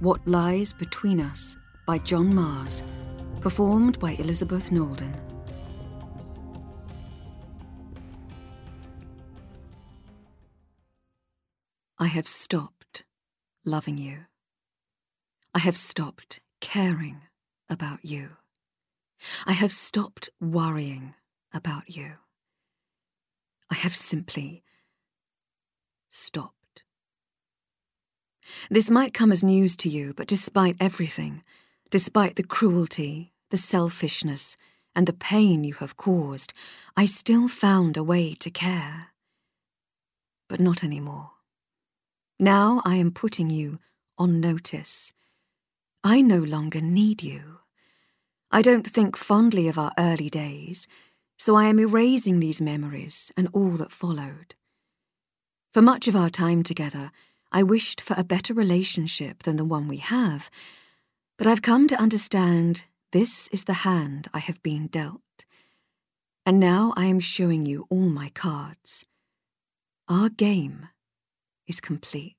What Lies Between Us by John Mars, performed by Elizabeth Nalden. I have stopped loving you. I have stopped caring about you. I have stopped worrying about you. I have simply stopped. This might come as news to you, but despite everything, despite the cruelty, the selfishness, and the pain you have caused, I still found a way to care. But not anymore. Now I am putting you on notice. I no longer need you. I don't think fondly of our early days, so I am erasing these memories and all that followed. For much of our time together, I wished for a better relationship than the one we have, but I've come to understand this is the hand I have been dealt. And now I am showing you all my cards. Our game is complete.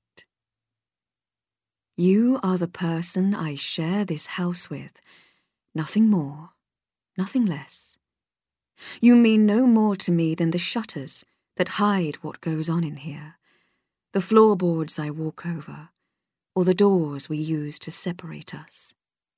You are the person I share this house with, nothing more, nothing less. You mean no more to me than the shutters that hide what goes on in here, the floorboards I walk over, or the doors we use to separate us.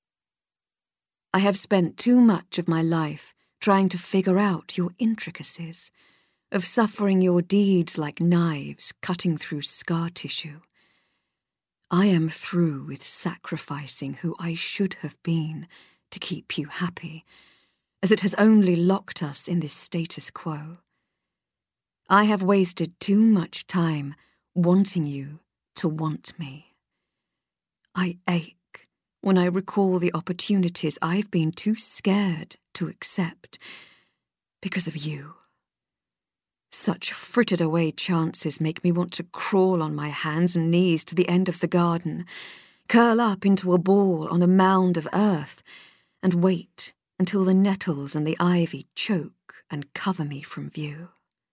I have spent too much of my life trying to figure out your intricacies, of suffering your deeds like knives cutting through scar tissue. I am through with sacrificing who I should have been to keep you happy, as it has only locked us in this status quo. I have wasted too much time wanting you to want me. I ache when I recall the opportunities I've been too scared to accept because of you. Such frittered away chances make me want to crawl on my hands and knees to the end of the garden, curl up into a ball on a mound of earth, and wait until the nettles and the ivy choke and cover me from view.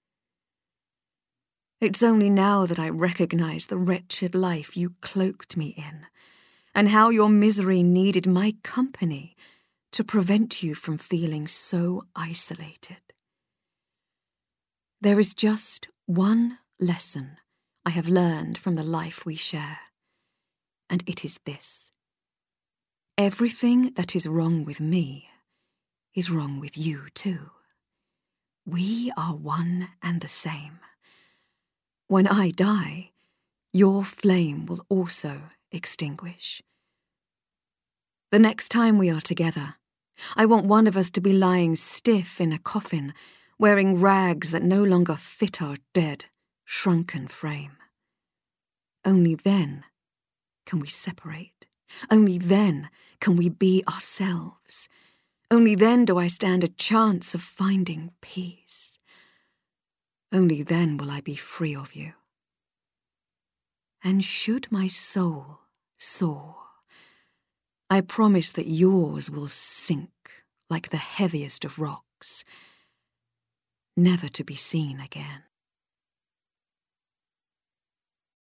It's only now that I recognize the wretched life you cloaked me in, and how your misery needed my company to prevent you from feeling so isolated. There is just one lesson I have learned from the life we share, and it is this. Everything that is wrong with me is wrong with you too. We are one and the same. When I die, your flame will also extinguish. The next time we are together, I want one of us to be lying stiff in a coffin, wearing rags that no longer fit our dead, shrunken frame. Only then can we separate. Only then can we be ourselves. Only then do I stand a chance of finding peace. Only then will I be free of you. And should my soul soar, I promise that yours will sink like the heaviest of rocks, never to be seen again.